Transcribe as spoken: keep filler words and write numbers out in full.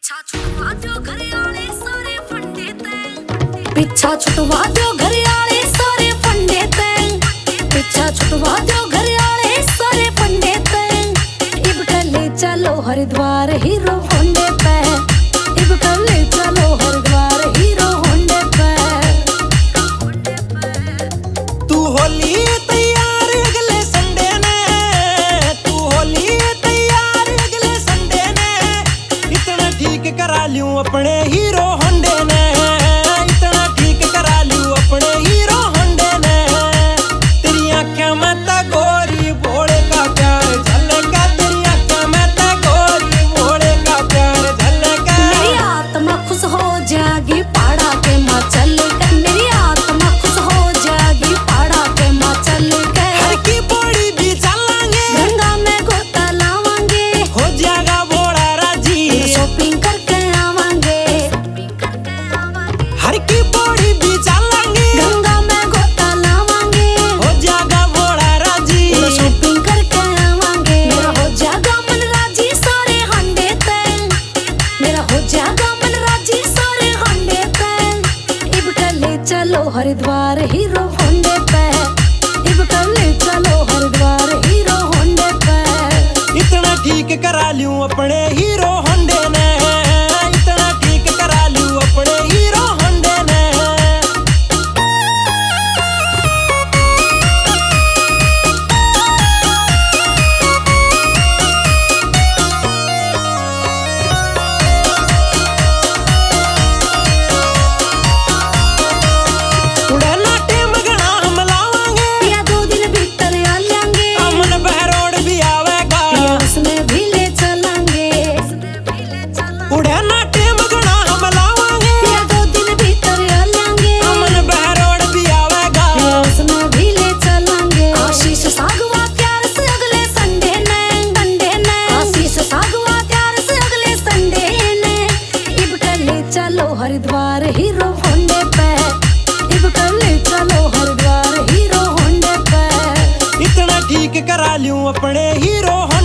पीछा छुटवा दो घर आले सारे फंडे ते पीछा छुटवा दो घर आले सारे फंडे ते पीछा छुटवा दो घर आले सारे फंडे ते इब कले चलो हरिद्वार हीरो होंडे पे इब कले चलो हरिद्वार हीरो होंडे पे तू होली तैयार अगले संडे ने तू होली तैयार अगले संडे ने इतना ठीक करा लूं अपने हीरो होंडे ने इतना ठीक करा लूं अपने हीरो होंडे ने तेरी आंखें में ता गोरी भोले का प्यार झलका तेरी आंखें में ता गोरी भोले का प्यार झलका मेरी आत्मा खुश हो जाएगी पहाड़ा के माचल कर मेरी आत्मा खुश हो जाएगी पहाड़ा के माचल कर हर की बोड़ी भी चलांगे गंगा में गोता लावांगे हो जाएगा भोला राजी शॉपिंग करके आवांगे हर की बोड़ी भी चलांगे गंगा में गोता लावांगे हो जाएगा भोला राजी शॉपिंग करके आवांगे मेरा हो जाएगा मन राजी सारे हंडे ते मेरा हो जाएगा मन राजी सारे हंडे ते इब कले चलो हरिद्वार हीरो होंडे पे इब कले चलो हरिद्वार हीरो होंडे पे इतना ठीक करा लूं अपने हीरो होंडे ने इतना ठीक करा लूं अपने हीरो होंडे ने उड़े नाटे मगना हम लावांगे या दो दिन भीतर आ लेंगे अमन बहरोड भी आवेगा या उसमें भी ले चलेंगे उड़े नाटे मगना हम लावांगे या दो दिन भीतर आ लेंगे अमन बहरोड भी आवेगा या उसमें भी ले चलेंगे आशीष सागवा प्यार से अगले संडे ने संडे ने आशीष सागवा प्यार से अगले संडे ने इब कले चलो हरिद्वार हीरो होंडे पे इब कले चलो हरिद्वार हीरो होंडे पे इतना ठीक करा लूं अपने हीरो